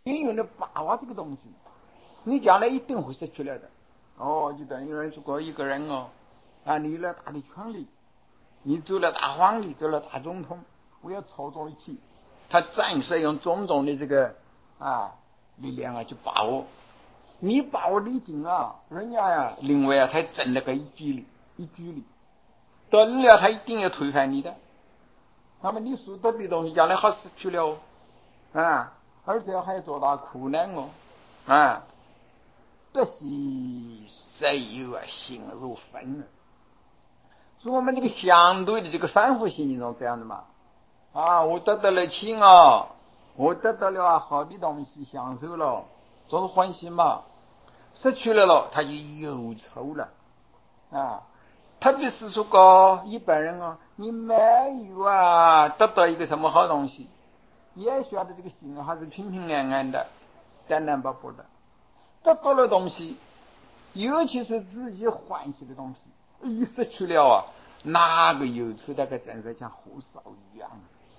运用的把握这个东西，你将来一定会失去了的。就等于说，如果一个人你有了大的权利，你做了大皇帝，做了大总统，我要操纵一切，他暂时用种种的这个力量去把握。你把握的紧人家另外他挣了个一居里，等了他一定要推翻你的。那么你所得的东西将来好失去了而且还要做大苦难得喜谁有心如焚所以我们这个相对的这个反复心理中这样的嘛我得到了钱我得到了好的东西享受了，这是欢喜嘛。失去了他就忧愁了特别是说个一般人你没有得到一个什么好东西，也晓得这个心还是平平安安的，单单不不的。得到了东西，尤其是自己欢喜的东西，一失去了那个忧愁大概真是像火烧一样，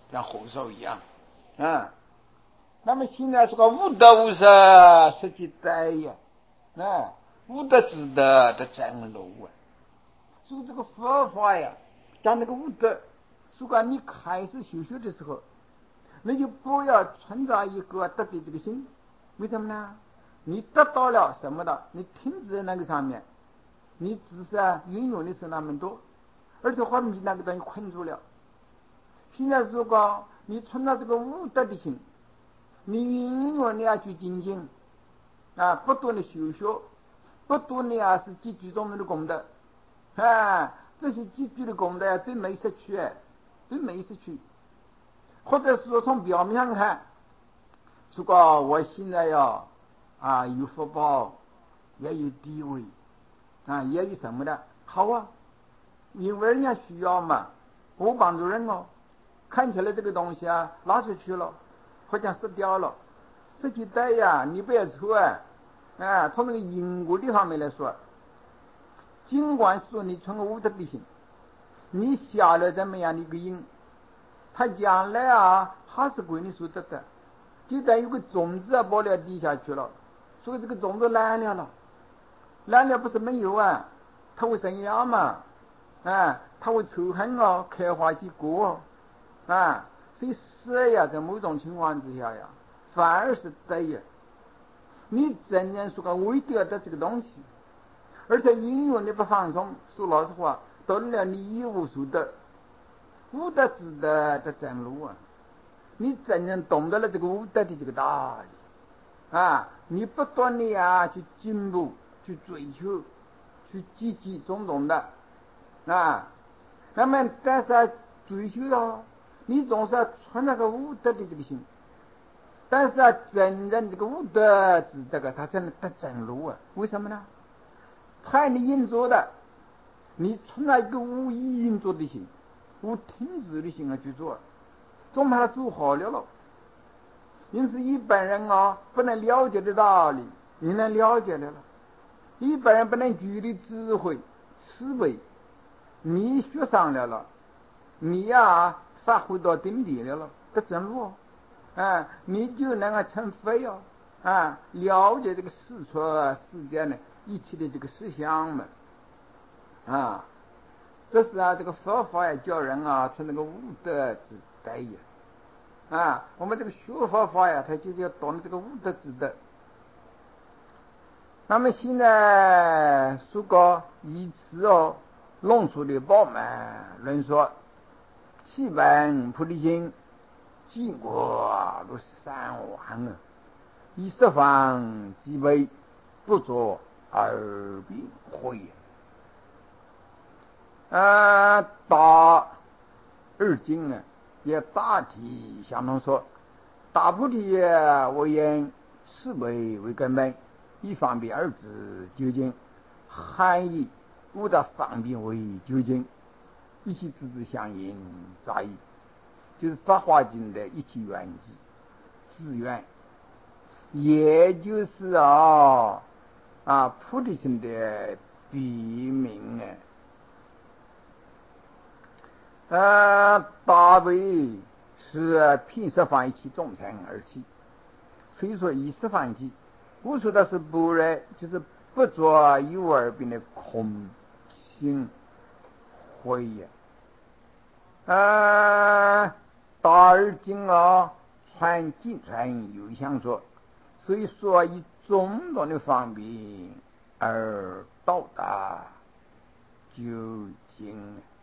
那么现在说个无德无失，实际在呀无德之德的真路所以这个佛法呀，讲那个无德，如果你开始修的时候，那就不要存在一个得的这个心。为什么呢？你得到了什么的，你停止在那个上面，你只是运用的是那么多，而且把你那个东西困住了。现在如果你存到这个无德的心，你运用的去精进不断的修学，不断的是积聚中的功德这些积聚的功德都没失去，或者是说从表面上看，如果我现在有福报，也有地位也有什么的好因为人家需要嘛，我帮助人看起来这个东西拿出去了，好像失掉了，失去带你不要错从那个因果的方面来说，尽管说你存个无德的心，你下了怎么样的一个因，他将来还是归你所得的，就等于个种子把了地下去了，所以这个种子烂了不是没有它会生芽嘛它会仇恨开花结果所以蛇在某种情况之下反而是对你真正说为得的这个东西，而且运用的不放松，说老实话，到了你一无所得，无德之德的真路你真正懂得了这个无德的这个道理你不断的去进步，去追求，去积极种种的那么但是追求你总是要存那个无德的这个心，但是真正这个无德之德它真的得真路为什么呢？派你运作的，你存在一个无意运作的心，无停止的心去做，总把它做好了因此一般人不能了解的道理，你能了解了一般人不能具的智慧思维，你学上来了，你发挥到顶点了得真路你就能够成飞了解这个世出世间的一切的这个实相们这是这个佛法教人从那个无德之德我们这个学佛法它就是要懂得这个无德之德。那么现在说个以此论述的饱满论说，七本菩提心，经过如3万以十方积悲，不作耳边慧大二经也大体相同说，大菩提为言，四维为根本，以方便二字究竟，含义无的方便为究竟，一切字字相应杂义，就是法华经的一切原字源，也就是菩提心的笔名大悲是遍十方一切众生而起， 非说一时放弃，我说的是不然，就是不做有二病的空心慧呀。大而精啊，传经传又相说，所以说以中道的方便而到达究竟。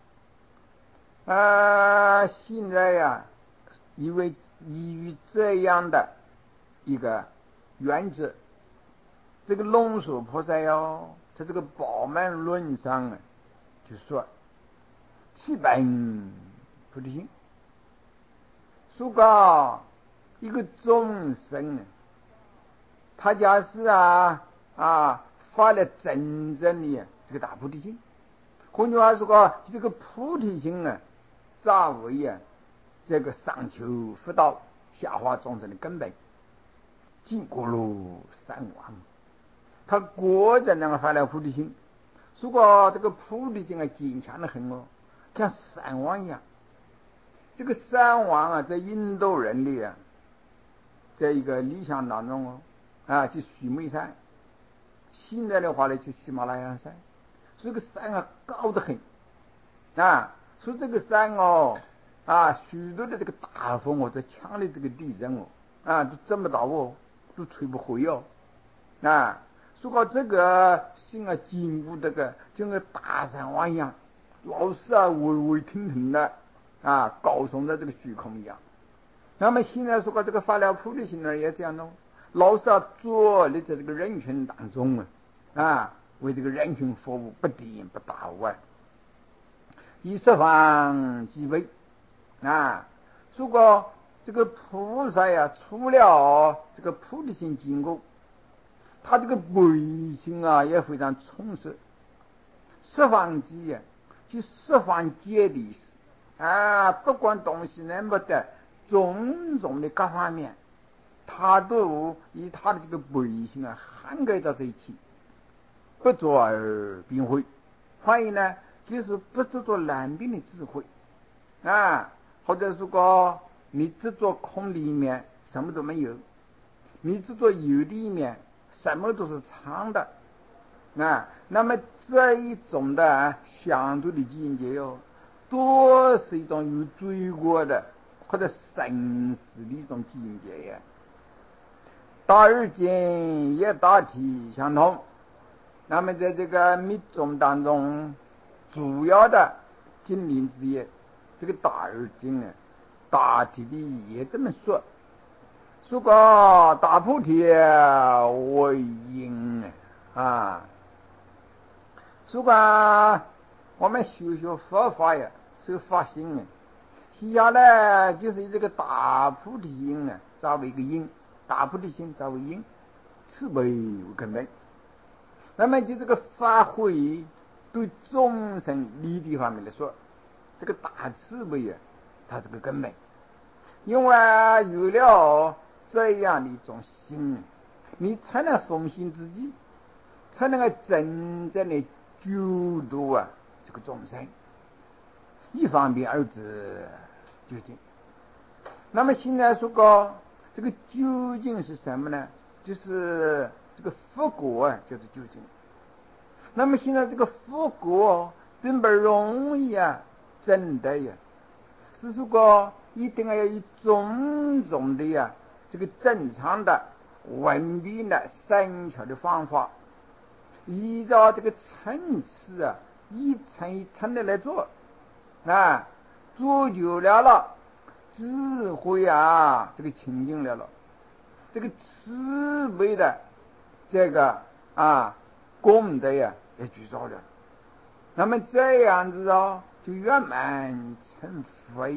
现在呀，因为基于这样的一个原则，这个龙树菩萨哟，在这个宝满论上啊，就说七本菩提心。说个一个众生，他假使发了真正的这个大菩提心，换句话说个，这个菩提心啊，作为这个上求佛道、下化众生的根本，经过了三王，他果真能够发了菩提心。如果这个菩提心坚强的很哦，像三王一样。这个三王啊，在印度人的在一个理想当中去须弥山，现在的话呢，去喜马拉雅山，这个山高得很所以这个山许多的这个大风在强烈这个地震都这么大都吹不回说到这个心经过这个就跟大山王一样，老是巍巍腾腾的高耸在这个虚空一样。那么现在说过这个发了菩提心也这样咯，老是坐立在这个人群当中为这个人群服务，不颠不倒以十方即位如果这个菩萨除了这个菩提心经过，他这个唯心也非常充实。十方即就十方界的意思不管东西能不得种种的各方面，他都以他的这个唯心涵盖到这一起，不作而并会。翻译呢，就是不执着难病的智慧或者如果你执着空里面什么都没有，你执着有里面什么都是常的那么这一种的相对的境界多是一种有罪过的或者生死的一种境界大而精也大体相同。那么在这个密宗当中，主要的经领之一，这个大而精大体的也这么说个大菩提为因如果我们修佛法是发心西下呢，就是以这个大菩提心作为一个因，大菩提心作为因，慈悲为根本。那么就这个发挥对众生利益方面来说，这个大慈悲它这个根本。因为有了这样的一种心，你才能奉行自己，才能够真正的救度这个众生，一方面而知究竟。那么现在说过这个究竟是什么呢？就是这个佛果就是究竟。那么现在这个佛果并不容易真的是说过一定要有种种的这个正常的文明的善巧的方法，依照这个层次一层一层的来做做久了智慧这个清净了这个慈悲的这个功德也具足了。那么这样子就圆满成佛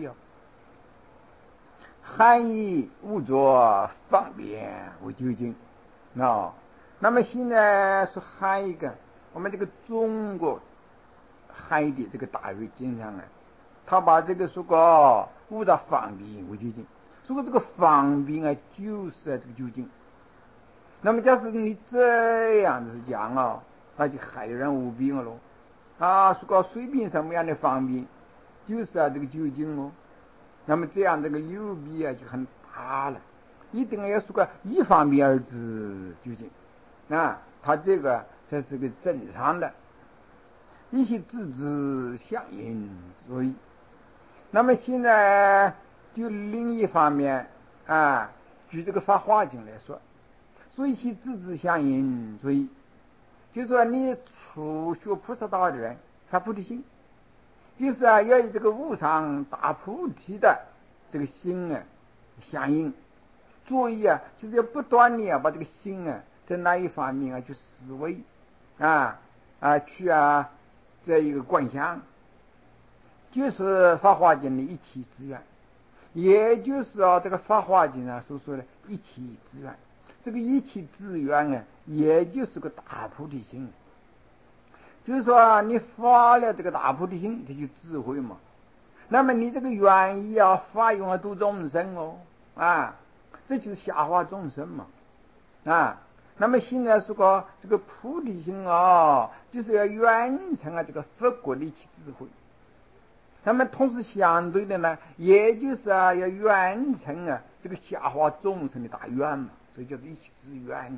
含义无着方便为究竟那么现在是含一个我们这个中国含的这个大约经上他把这个说过无着方便为究竟，说过这个方便就是这个究竟。那么假使你这样子讲那就害人无病了说个随便什么样的方便就是这个究竟那么这样这个流弊就很大了。 一定要是个一方面而知究竟，他这个才是个正常的，一切自知相应所以。那么现在就另一方面据这个法华经来说，所以其自知相应所以，就是说你初学菩萨道的人发菩提心，就是要以这个无上大菩提的这个心相应，所以就是要不断的把这个心在那一方面去思维去这一个观想，就是法华经的一体之愿，也就是这个法华经所说的一体之愿。这个一体之愿也就是个大菩提心，就是说你发了这个大菩提心，这就智慧嘛。那么你这个愿意发愿度众生这就是下化众生嘛那么现在说个这个菩提心就是要圆成这个佛国的一切智慧。那么同时相对的呢，也就是要圆成这个下化众生的大愿嘛，所以叫做一切之愿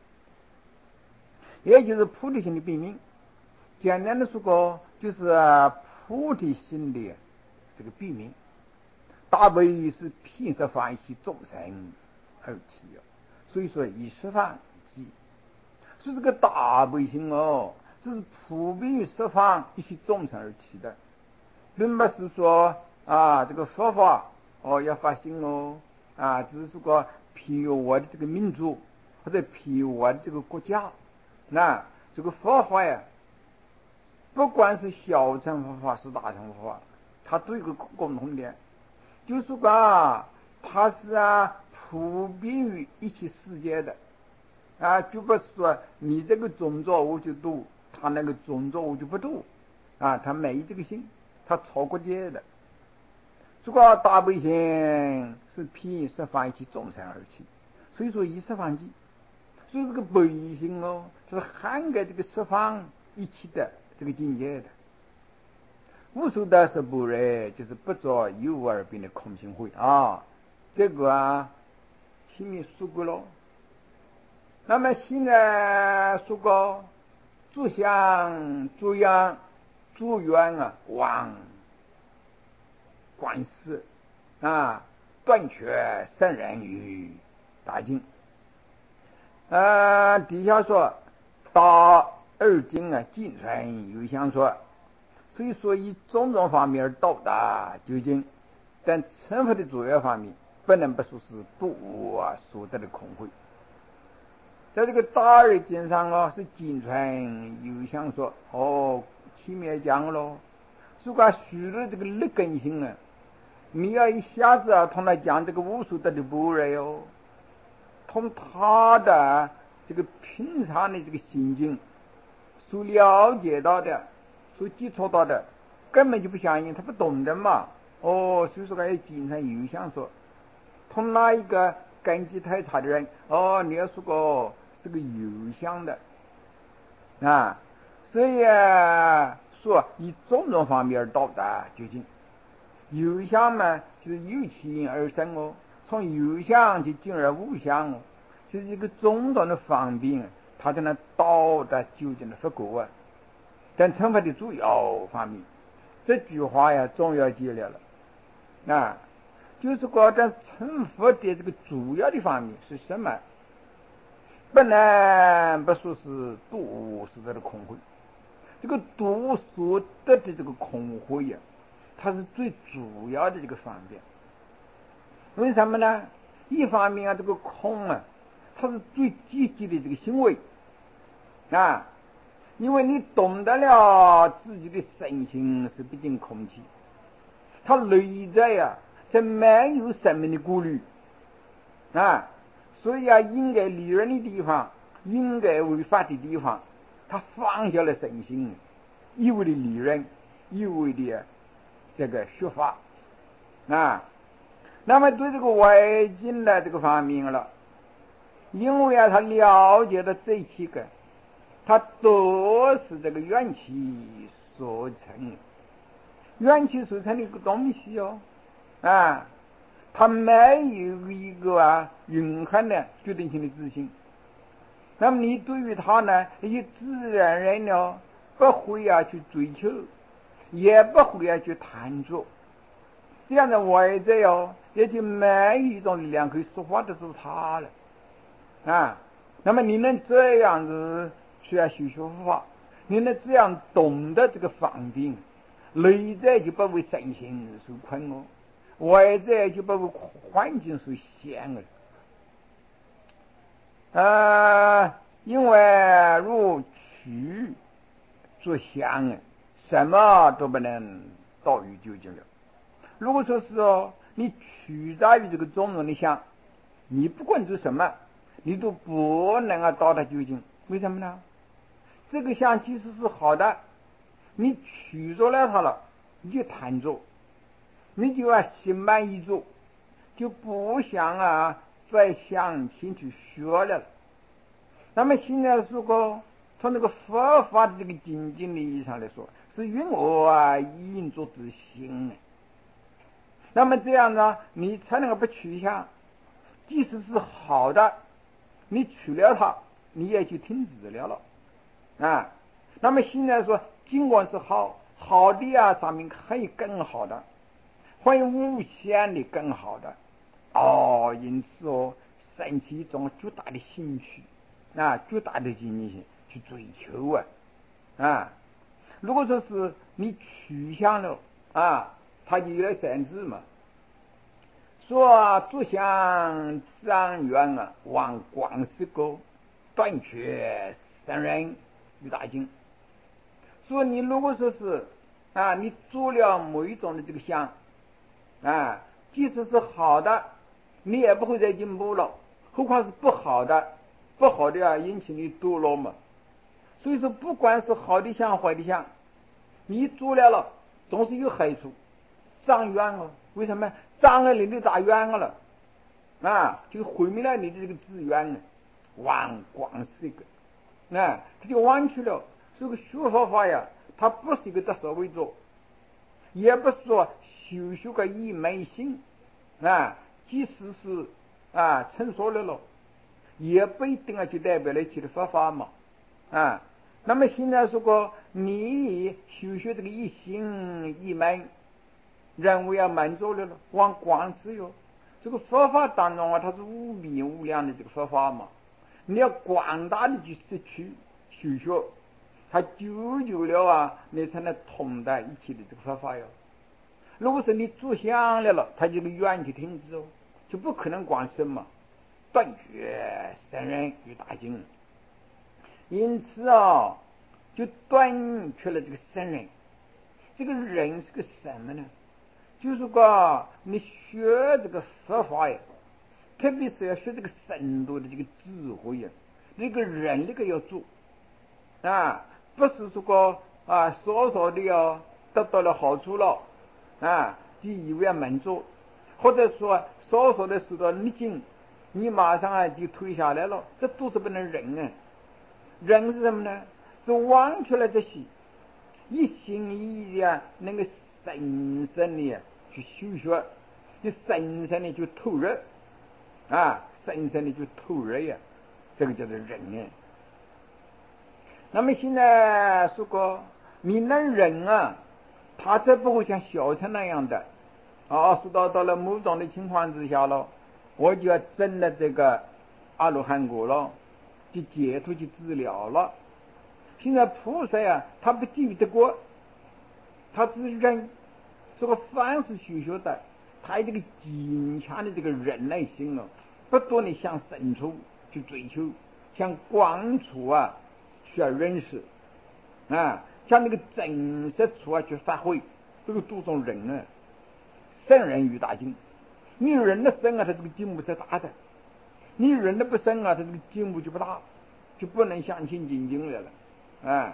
也就是菩提心的别名。简单的说过，就是菩提心的这个别名。大悲是遍十方一切众生而起所以说以十方即，所以这个大悲心这是普遍于十方一切众生而起的，并不是说这个佛法要发心只是说譬如我的这个民族或者譬如我的这个国家，这个佛法不管是小乘佛法是大乘佛法，它都有一个共同点，就是说它是普遍于一切世界的就不是说你这个种族我就读，他那个种族我就不读他没这个心，他超过界的。这个大悲心是遍十方一切众生而起，所以说以十方即，所以这个悲心是涵盖这个十方一切的这个境界的。无数的是不热，就是不着有而变的空性慧这个前面说过了。那么现在说过诸相诸样诸愿往观世断却圣人于大经底下说大二经尽传有相说，所以说以种种方面而到达究竟，但成佛的主要方面不能不说是度物所得的空慧。在这个大二经上是尽传有相说前面讲了，如果许了这个劣根性你要一下子同他讲这个无数德的般若从他的这个平常的这个心境所了解到的所接触到的根本就不相应，他不懂的嘛所以说要尽传有相说。从那一个根基太差的人你要说个是个有相的所以说以种种方面而到达究竟。有相嘛，就是由其而生从有相就进而无相就是一个种种的方便他才能到达究竟的佛果但成佛的主要方面，这句话重要记了就是说这成佛的这个主要的方面是什么？不能不说是度所得的空慧。这个度所得的这个空慧它是最主要的这个方面。为什么呢？一方面这个空它是最积极的这个行为因为你懂得了自己的身心是毕竟空气，它内在在没有生命的顾虑所以应该利润的地方，应该违法的地方，他放下了身心，一味的利润，一味的这个学法那么对这个外境的这个方面了，因为他了解到这七个，他都是这个缘起所成，缘起所成的一个东西他没有一个永恒的决定性的自信。那么你对于他呢，也自然而然不会去追求，也不会去探索。这样的外在也就没有一种力量可以说话得住他了那么你能这样子去修学佛法，你能这样懂得这个方便，内在就不为身心受困外在就不为环境所限因为如取作相什么都不能到于究竟了。如果说是你取在于这个中庸的相，你不管做什么，你都不能到达究竟。为什么呢？这个相即使是好的，你取着了它了，你就贪着，你就心满意足，就不想再向前去学了。那么现在如果从那个佛法的这个经济利益上来说，是云应作之心那么这样呢，你才能够不取向，即使是好的，你取了它，你也就停止了那么现在说，尽管是好的上面还有更好的，还有无限的更好的因此升起一种巨大的兴趣巨大的精力去追求如果说是你取向了它就有限制嘛。说诸相张远往广是沟，断绝圣人于大经。说你如果说是你做了某一种的这个相即使是好的，你也不会再进步了，何况是不好的引起你堕落嘛。所以说不管是好的相坏的相，你做了总是有害处，障冤为什么障了你的大冤了就毁灭了你的这个资源忘光是一个它就忘去了这个学佛法它不是一个得所为作，也不是说修个一门心即使是成熟了也不一定就代表了其的佛法嘛那么现在如果你修学这个一心一门，认为满足了往广是这个佛法当中它是无比无量的这个佛法嘛，你要广大的去摄取修学，它久了你才能通达一切的这个佛法如果是你住相了它这个缘就停止就不可能广深嘛，断绝圣人于大经。因此就断绝了这个圣人。这个人是个什么呢？就是你学这个佛法特别是要学这个深度的这个智慧那个人那个要做不是说少的得到了好处了就以为满足，或者说少的受到逆境，你马上就退下来了，这都是不能忍人是什么呢？是忘却了这些，一心一意的那个深深的去修学，你深深的去投入深深的去投入这个叫做忍那么现在说你能忍他才不会像小乘那样的说到了某种的情况之下了，我就要证了这个阿罗汉果了，就解脱去治疗了。现在菩萨他不急于得过，他只是忍。凡是修学的，他这个坚强的这个忍耐心不断的向深处去追求，向广处需要认识向那个真实处去发挥，这个都种人圣人于大经。你人的生他这个进步是大的，你人的不生他这个进步就不大，就不能向前进进来了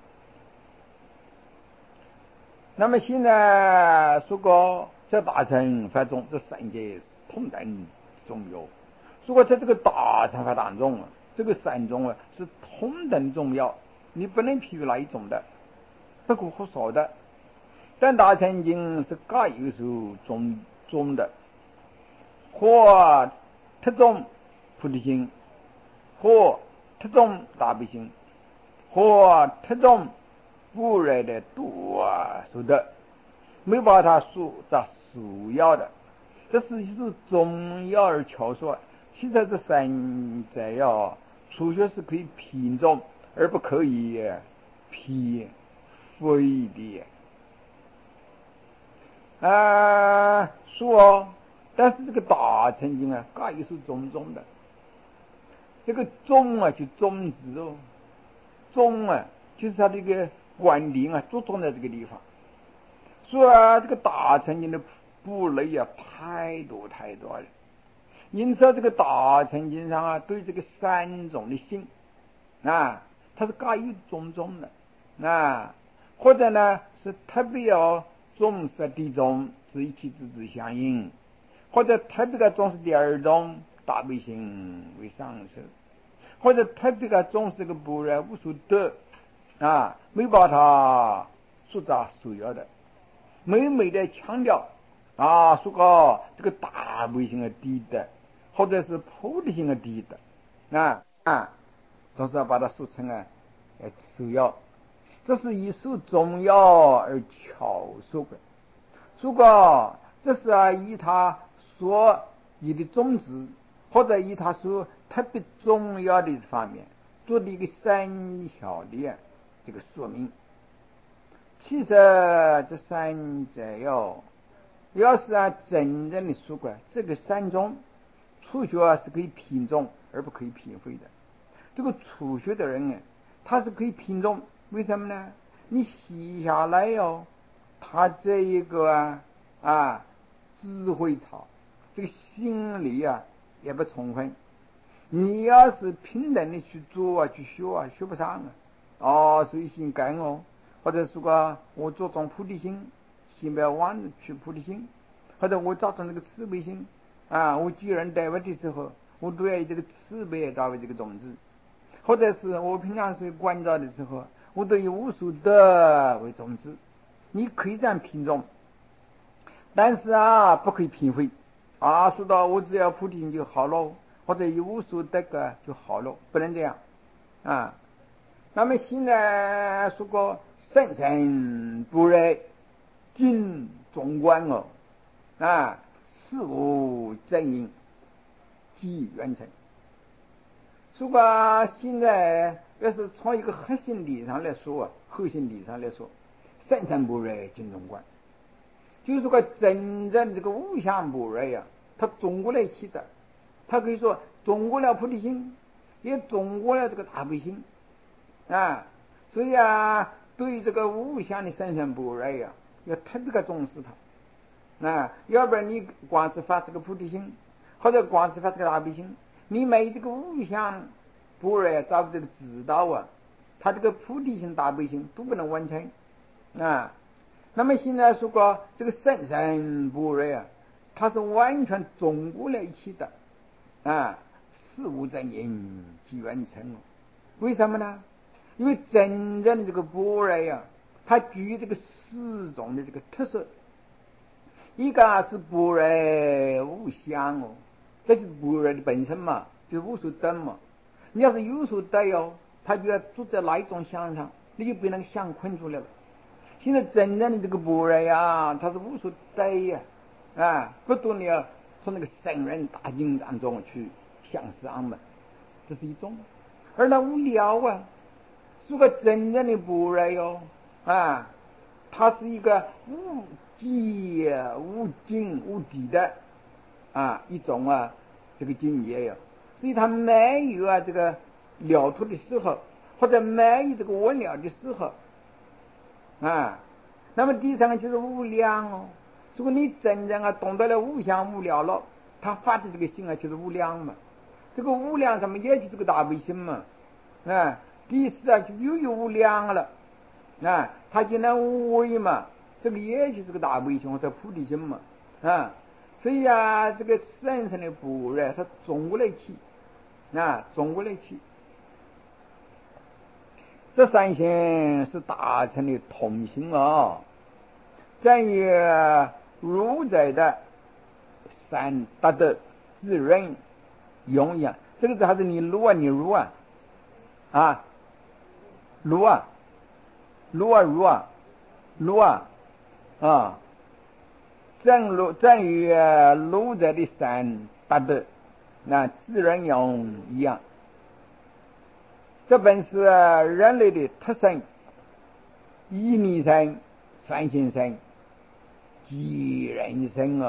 那么现在这大乘法中这三界同等重要，在这个大乘法当中这个三种是同等重要，你不能譬如哪一种的，不可或少的。但大乘经是各有所中的或特种菩提心，或特种大悲心，或特种不热的多数的，没把它说在首要的，这是一种重要而巧说。其实这三者要初学是可以品种，而不可以批非的说。但是这个大乘经啊，它也是种种的。这个种啊，就种子哦，种啊，就是它这个观点啊，着重在这个地方。所以啊，这个大乘经的部类啊，太多太多了。因此这个大乘经上啊，对这个三种的性啊，它是加以种种的啊，或者呢是特别要重视第一种是一体之相应，或者特别的重视第二种大悲心为上首，或者特别的重视个般若无所得啊，没把它说在首要的，每每的强调啊，说个这个大悲心的第一的，或者是菩提心的第一的总是要把它说成首要。这是以受重要而巧说的。如果这是以他所以的宗旨，或者以他所特别重要的方面做的一个三小的这个说明。其实这三者要是真正的说过，这个三种初学是可以品种而不可以品非的。这个初学的人他是可以品种，为什么呢？你细下来他这一个智慧草，这个心理也不充分。你要是平等的去做去学学不上随心干或者说我着重菩提心，心不要忘去菩提心，或者我找到那个慈悲心我居人待我的时候，我都要以这个慈悲作为这个种子，或者是我平常是关照的时候，我都以无所得为种子。你可以这样品种，但是不可以品非说到我只要菩提心就好了，或者以无所得就好了，不能这样那么现在说个深深不热尽中观事无正因即圆成。如果现在要是从一个核心理上来说深深不热尽中观，就是说真正这个无相不热它总过来起的，它可以说总过了菩提心，也总过了这个大悲心所以对于这个无相的深深不热要特别的重视它要不然你光是发这个菩提心，或者光是发这个大悲心，你没这个无相不热找不这个知道他这个菩提心大悲心都不能完成那么现在说过这个深深不热它是完全总过来一起的事无正因即圆成为什么呢？因为真正的这个般若它具有这个四种的这个特色。一个是般若无相这就是般若的本身嘛，就是无所得嘛。你要是有所得它就要住在哪一种相上，你就被那个相困住了。现在真正的这个般若它是无所得不断的要从那个圣人大境当中去向上嘛，这是一种。而那无聊是个真正的般若它是一个无际无尽无底的一种这个境界所以它没有这个了脱的时候，或者没有这个无聊的时候那么第三个就是无量如果你真正懂得了无相无了了，他发的这个心就是无量嘛。这个无量什么也就是个大悲心嘛第四就又有无量了他既然无为嘛，这个也就是个大悲心或者菩提心嘛所以这个深深的般若它总过来起总过来起。这三心是大乘的同心正于如在的善达德自人永养，这个字还是你撸啊，你如啊啊，撸啊撸啊如啊撸啊啊，正与儒者的善达德那自然永一样。这本是人类的特性，一理生、反性生、即人生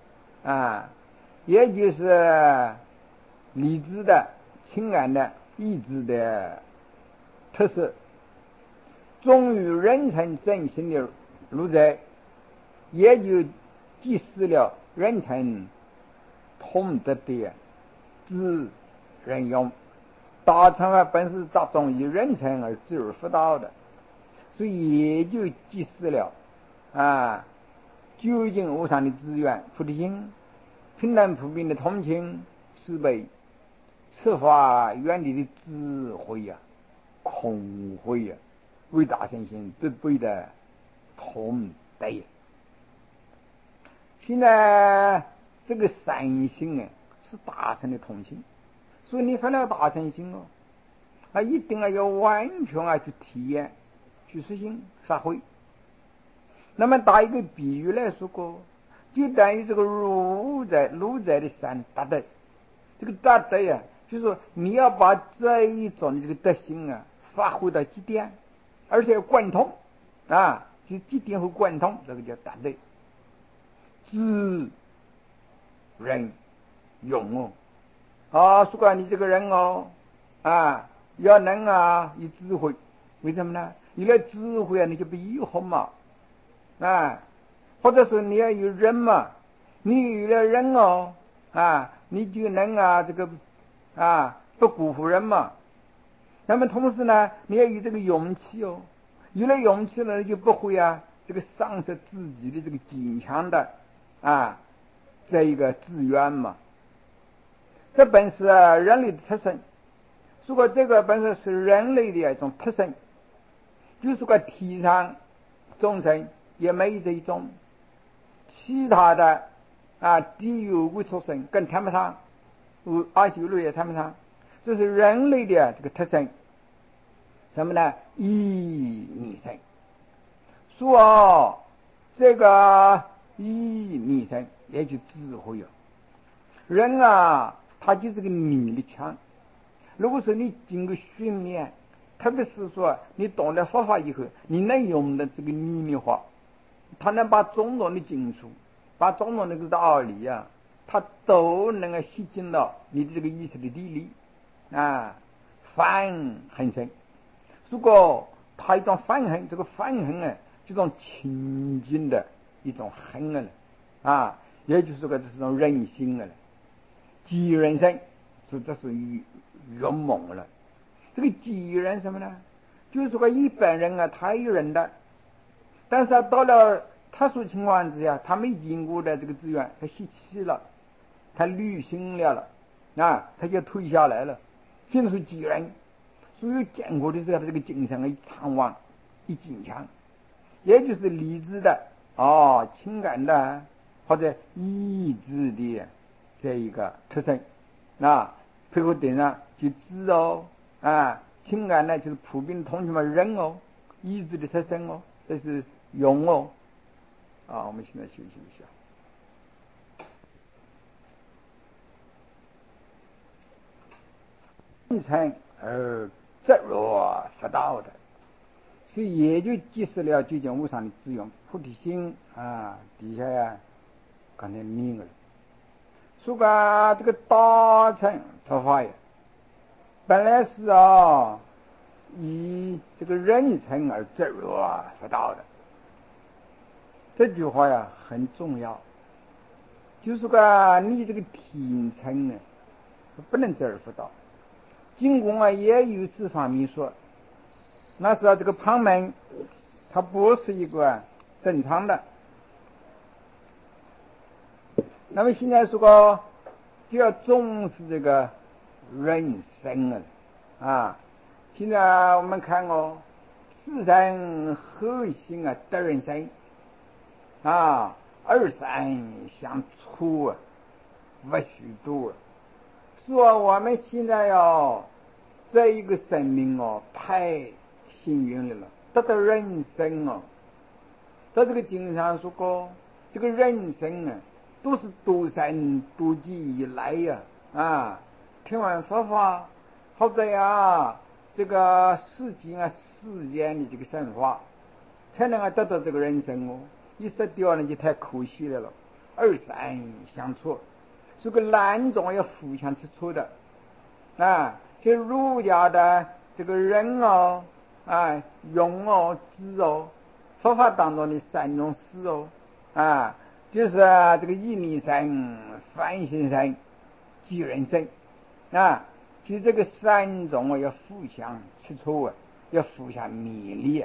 也就是理智的、情感的、意志的特色。忠于人臣正心的儒者，也就揭示了人臣同德的知人用。大乘本是着重于人臣而知而复道的，所以也就揭示了究竟无上的资源、菩提心、平等普遍的同情、慈悲、设法远离的智慧空慧为大圣心必备的同德。现在这个善心是大乘的同情，所以你发了大乘心一定要完全去体验、去实行、发挥。那么打一个比喻来说过，就等于这个儒者的善达德，这个达德就是说你要把这一种这个德行发挥到极点，而且贯通就极点和贯通，这个叫达德。知人用说过你这个人要能有智慧，为什么呢？有了智慧你就不疑惑嘛或者说你要有人嘛，你有了人你就能这个不辜负人嘛。那么同时呢，你要有这个勇气有了勇气了，你就不会这个丧失自己的这个坚强的这一个志愿嘛。这本是人类的特性。如果这个本身是人类的一种特性，就是个提倡众生也没有这一种，其他的地狱无出生更谈不上，阿修罗也谈不上。这是人类的这个特性，什么呢？一逆生。说这个一逆生也就智慧人他就是个逆力强。如果说你经过训练，特别是说你懂了佛法以后，你能用的这个逆力法，他能把种种的经书，把种种的这个道理他都能够吸进到你的这个意识的地里反恨生。如果他一种反恨，这个反恨这种清净的一种恨也就是说这是种人心即人生，所以这是圆满了。这个即人什么呢？就是说一般人他有人的，但是到了特殊情况之下，他没经过的这个资源，他吸气了，他旅行了他就退下来了，现在是即人。所以见过的时候，他这个精神一畅旺一坚强，也就是理智的情感的或者意志的这一个特性配合点上就知情感呢就是普遍同情嘛人意志的特性这是用我们现在休息一下。一成而直落佛道的，所以也就揭示了究竟无上的智用菩提心底下刚才明了。说个这个大乘佛法本来是以这个人成而直落佛道的，这句话很重要。就是说你这个天成不能直而佛道。经公也有此方面说，那是这个旁门它不是一个正常的。那么现在说个就要重视这个人生现在我们看四善合行得人生二善相处不虚度。说我们现在这一个生命太幸运了，得到人生在这个经上说过，这个人生都是独善独己以来听完佛法，好在这个世间的这个生活，才能得到这个人生一失掉了就太可惜了。二善相处，这个两种要互相吃醋的就儒家的这个人用智佛法当中的三种事就是这个义理生、反省生、济人生其实这个三种要互相吃醋要互相勉励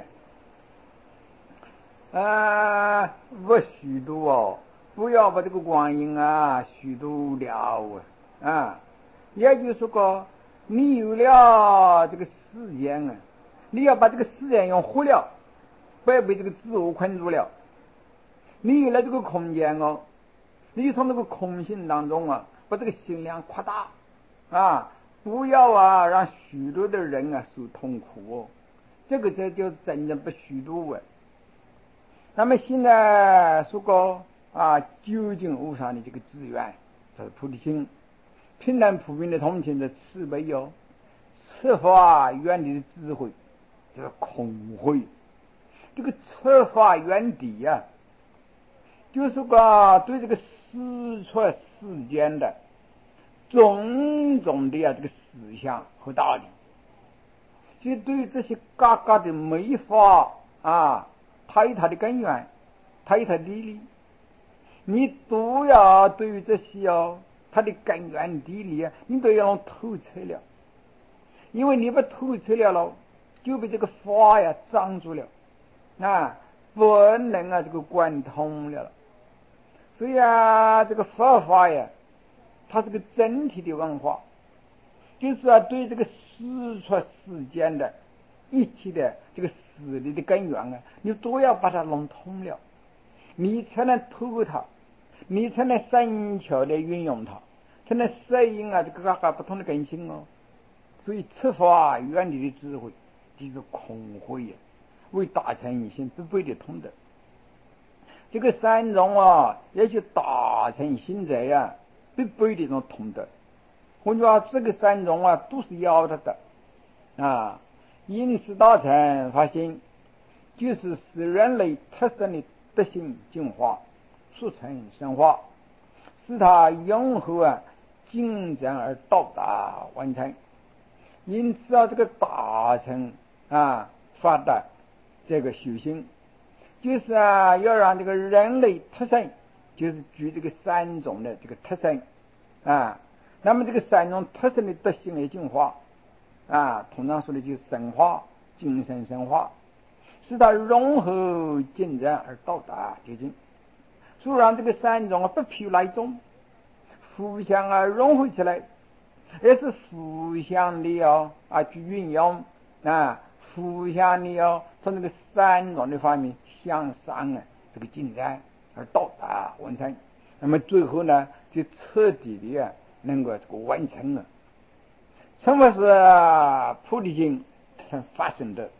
不虚度不要把这个光阴虚度了也就是说你有了这个时间你要把这个时间用活了，不要被这个自我困住了。你有了这个空间你从这个空性当中把这个心量扩大不要让许多的人受痛苦这个才叫真正不虚度那么现在说过究竟无上的这个资源，这是菩提心，平等普遍的同情的慈悲设法远离的智慧，这个空慧，这个设法远离就是说对这个实出世间的种种的这个思想和道理，其实对于这些嘎嘎的没法它有它的根源，它有它的理理，你都要对于这些它的根源地理你都要透彻了，因为你不透彻了就被这个法障住了不能这个贯通了。所以这个佛法它是个整体的文化，就是对这个实出世间的一切的这个实力的根源你都要把它弄通了，你才能透过它，你才能深巧的运用它，才能适应这个不同的根性所以出法远离的智慧就是空慧为大乘一心不背的通德。这个三种也就大乘心者必备的这种通德。换句话这个三种都是要他的因此大乘发心就是使人类特生的德性净化，速成升华，使他永后进展而到达完成。因此这个大乘发的这个修行就是要让这个人类特生，就是举这个三种的这个特生那么这个三种特生的德性的净化通常说的就是升华，精神升华，使它融合进展而到达究竟，所以让这个三种不偏来中，互相融合起来，也是互相的去运用互相的从这个三种的方面向上这个进展而到达完成，那么最后呢就彻底的能够这个完成什么是菩提心才发生的？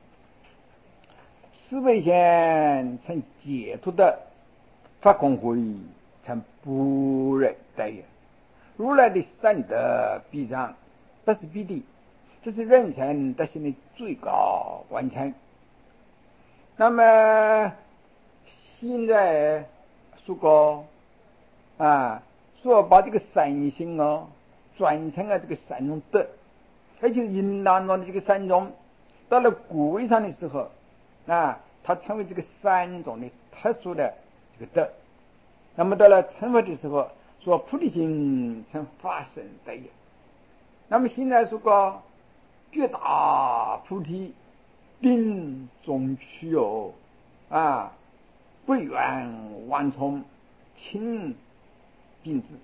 思维先成解脱的发空慧成般若的如来的善德必然不是必定，这是人生德行的最高完成。那么现在说过说把这个三心转成这个三种德，而且引导到的这个三种到了果位上的时候它成为这个三种的特殊的这个德。那么到了成佛的时候说菩提心成发生的那么现在说过觉大菩提定中取不远万重清净智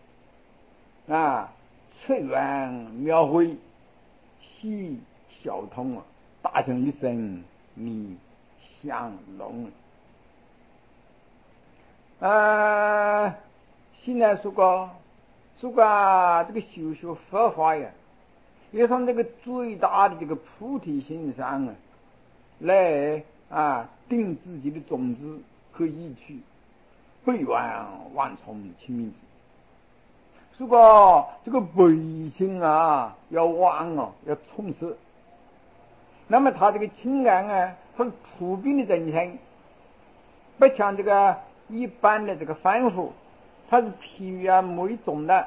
彻圆妙慧悉小通大成一生你相融现在说过如果这个修佛法呀，要从这个最大的这个菩提心上来定自己的种子和意趣，不愿妄从亲民之。如果这个悲心要旺要充实，那么他这个情感它是普遍的真诚，不像这个一般的这个凡夫，它是疲于某一种的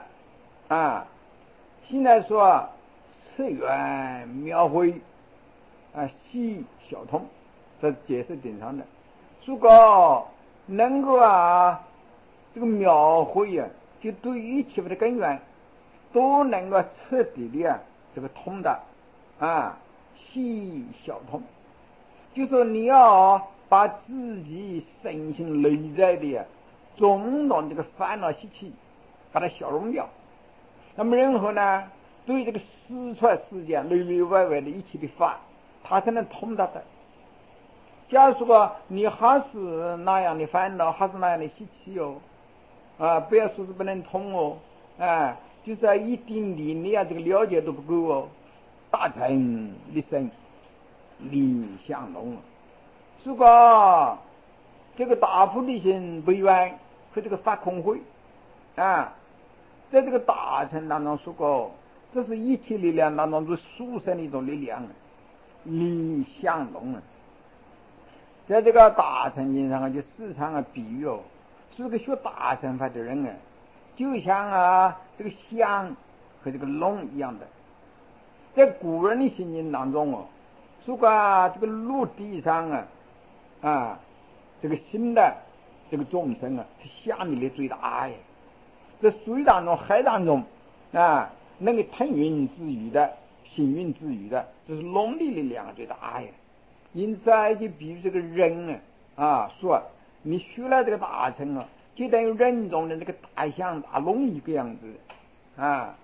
现在说次元描绘细小通，这解释顶上的。如果能够这个描绘就对一切的根源都能够彻底的这个通的细小通，就说你要把自己身心内在的种种这个烦恼习气把它消融掉，那么任何呢对这个四出世界内内外外的一切的法，它才能通达的。假如说你还是那样的烦恼，还是那样的习气不要说是不能通就是一丁点的这个了解都不够大乘立身理相龙。如果这个大菩提心不愿和这个发空慧在这个大乘当中说过，这是一切力量当中最殊胜的一种力量理相龙在这个大乘经上就时常比喻是个学大乘法的人就像这个香和这个龙一样的。在古人的心经当中如果这个陆地上这个新的这个众生是下面的最大在水当中海当中能够腾云自娱的行云自娱的，这是龙的力量最大因此就比如这个人说你学了这个大乘就等于人中的这个大象大龙一个样子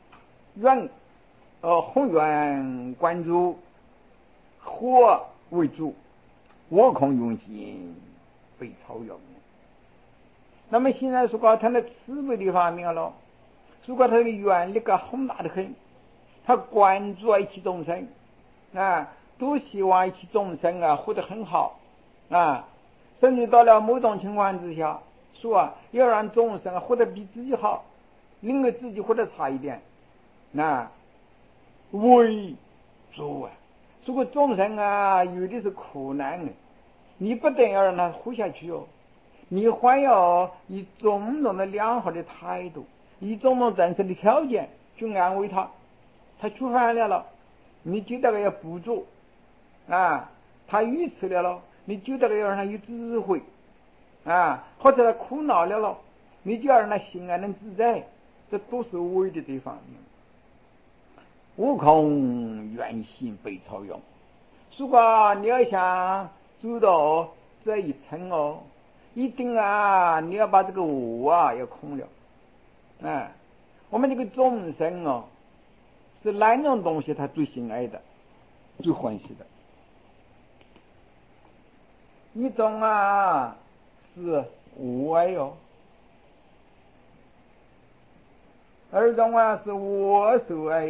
宏远观诸，火为主，我空用心被超越。那么现在说他的慈悲的方面了，如果他的愿力宏大的很，他关注一切众生都希望一切众生活得很好甚至到了某种情况之下说要让众生活得比自己好，宁可自己活得差一点为主如果众生有的是苦难你不但要让他活下去你还要以种种的良好的态度，以种种真实的条件去安慰他。他出烦了你就得要补助他愚痴了你就得要让他有智慧或者他苦恼了你就要让他心安能自在，这都是为的这方面。悟空愿心被超越。如果你要想做到这一层一定你要把这个我要空了我们这个众生是哪种东西他最心爱的最欢喜的？一种是我爱二种是我所爱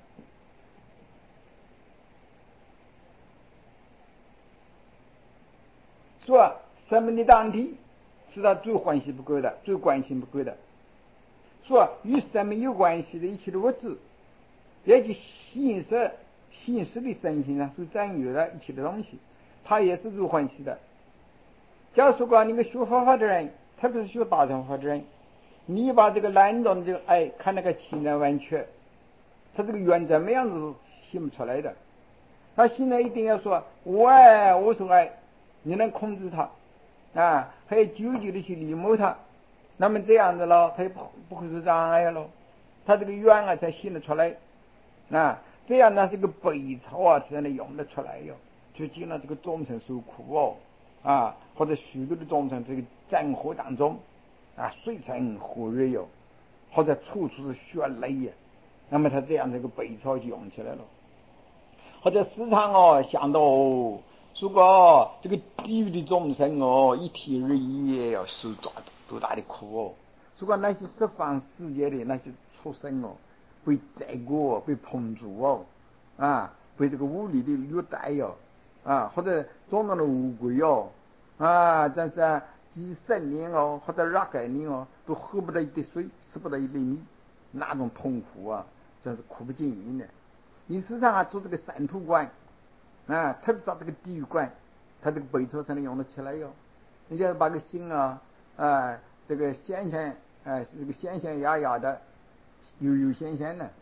说生命的当体是他最欢喜不够的，最关心不够的。说与生命有关系的一切的物质，也就形式的身心是占有的一切的东西，他也是最欢喜的。假如说你们学佛法的人，特别是学大乘法的人，你把这个两种这个爱看那个情然完全，他这个原则怎么样子写不出来的。他现在一定要说我爱我所爱，你能控制他还要久久的去礼貌他，那么这样子他也不会受障碍了，他这个愿才显得出来这样呢这个悲操才能用得出来就见了这个众生受苦或者许多的众生这个战火当中水深火热或者处处是血泪那么他这样这个悲操就用起来了。或者时常想到如果这个地狱的众生一天日夜要受多大的苦如果那些十方世界的那些畜生哦，被宰过，被烹煮哦，被这个无理的虐待哟，或者种种的乌龟哟，真是几十年哦，或者若干年哦，都喝不到一滴水，吃不到一粒米，那种痛苦啊，真是苦不尽言的。你时常做这个三途观，特别找这个地狱观，他这个背头才能用得起来哟。你就把个心这个闲闲这个闲闲雅雅的，悠闲闲的。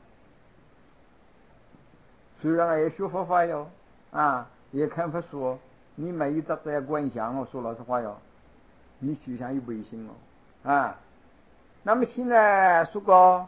虽然也学佛法哟，也看佛书，你没有这样观想哦，说老实话哟，你修想有违心哦，那么现在说过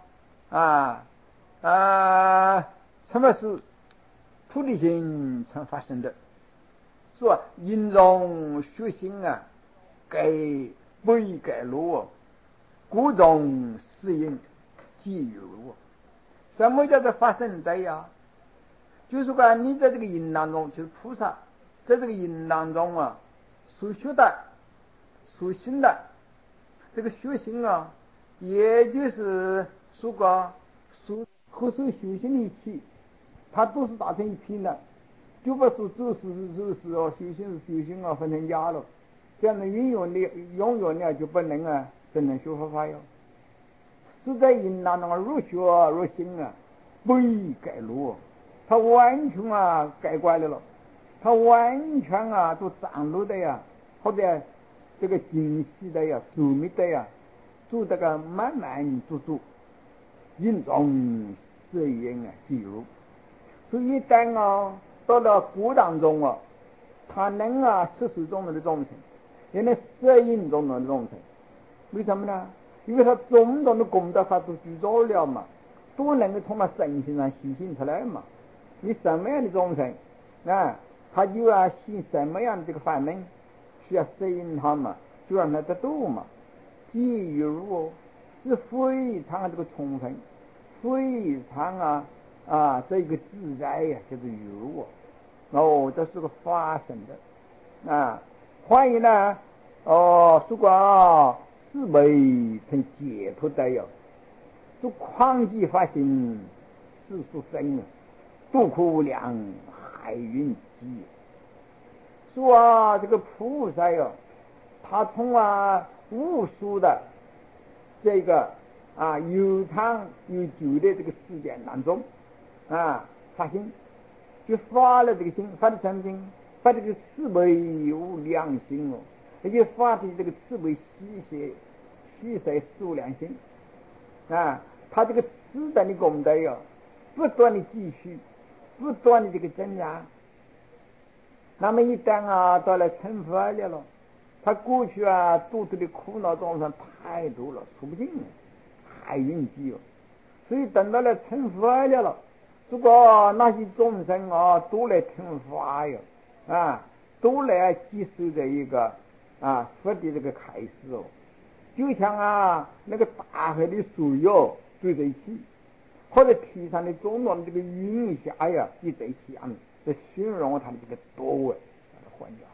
什么是菩提心才发生的？说因中学心改不以改路，故中适应即有路。什么叫做发生的呀？就是说你在这个淫当中，就是菩萨在这个淫当中所学的所行的这个学行也就是说过和所修行的一起，它都是打成一片的，就不是走是修行是修行分成家了。这样的永远呢就不能真正学佛法哟。是在淫当中入学入行不以改路，他完全改过来了，他完全都长路的呀，或者这个精细的呀，周密的呀，做这个慢慢做，因中适应即入。所以一旦到了果当中他能摄受中的众生，也能适应中的众生。为什么呢？因为他种种的功德法都具足了嘛，都能够从他身心上显现出来嘛。你什么样的众生他就信什么样的这个法门，需要适应他嘛，就让他得度嘛。即于如是非常这个充分，非常这个自在就是有这是个发生的欢迎呢如果是为成解脱的哟，就狂极发心世俗生度苦无量海云集。说这个菩萨哟，他从无数的这个有长有久的这个时间当中发心，就发了这个心，发的什么心？发这个慈悲无量心也就发的这个慈悲喜舍无量心他这个自然的功德不断的继续，不断的这个增长。那么一旦到了成佛了，他过去肚子的苦恼众生太多了，数不尽了，海云集所以等到了成佛了，如果那些众生都来听法都来接受这一个佛的这个开示就像那个大海的水对在一起，或者天上的种种这个云霞对在一起这形容它的这个多环境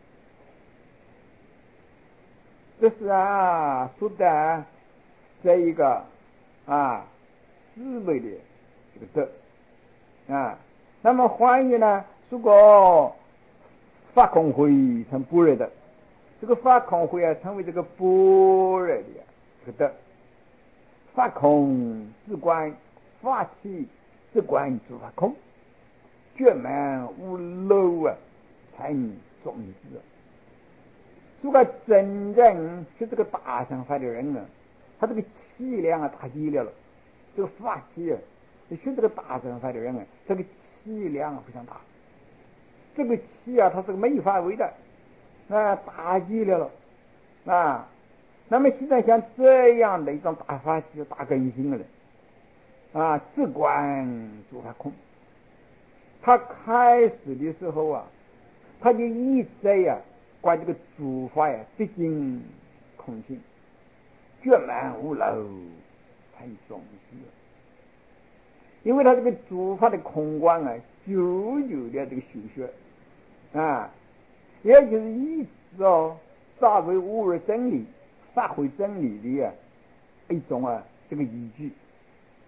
这是说的这一个思维的这个德那么翻译呢，如果法空会成般若的，这个法空会成为这个般若的这个德。法空自观，法起自观诸法空，觉满无漏才种子。如果真正是这个大乘法的人他这个气量大极了，这个法起学这个大乘法的人这个气量非常大，这个气它是个没法为的大极了那么现在像这样的一种大法起大根性的人自观诸法空，他开始的时候他就一直观这个诸法毕竟空性，觉满无漏才种子。因为他这个诸法的空观久久的这个修学也就是一直发挥无二真理、发挥真理的一种这个依据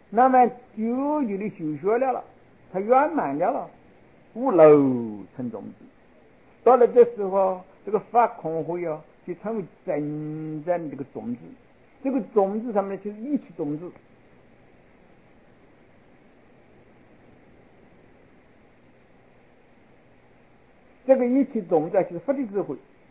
那么究竟的修学了，他圆满了，无漏成种子。到了这时候，这个法空慧啊，就成为真正的这个种子。这个种子上面就是一切种子。这个一切种子就是佛的智慧，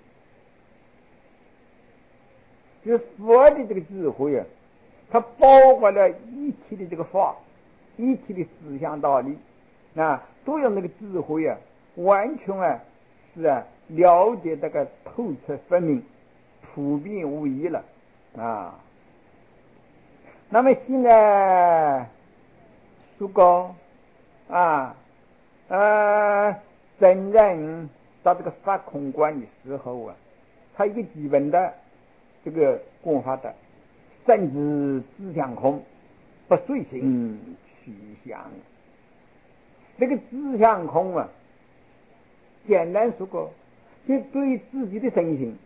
就是佛的这个智慧啊，它包括了一切的这个法，一切的思想道理都用那个智慧啊，完全是了解这个透彻分明，普遍无疑了那么现在如果真正到这个法空观的时候他一个基本的这个观法的甚至自相空，不随行取向。这个自相空简单说过，就对自己的身心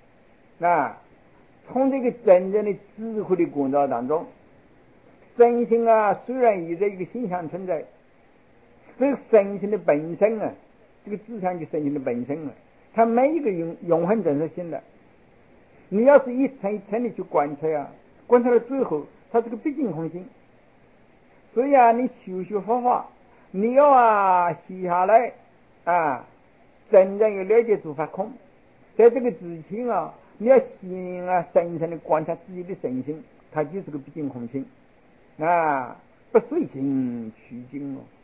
从这个真正的智慧的工作当中，身心虽然也在一个形象存在，这个身心的本身这个自相就身心的本身它没一个永恒真实性的。你要是一层一层的去观察观察到最后，它是个毕竟空性。所以你修学佛法，你要写下来真正要了解诸法空。在这个之前你要先深深的观察自己的身心，它就是个毕竟空性不随行取经